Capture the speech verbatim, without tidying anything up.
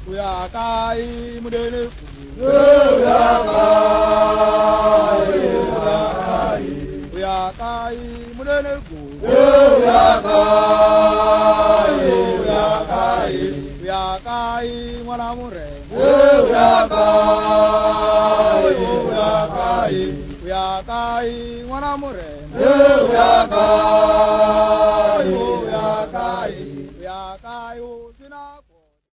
Uyakai mudene Uyakai Uyakai Uyakai mudene Uyakai Uyakai Uyakai mwana mure Uyakai Uyakai Uyakai mwana mure Uyakai Uyakai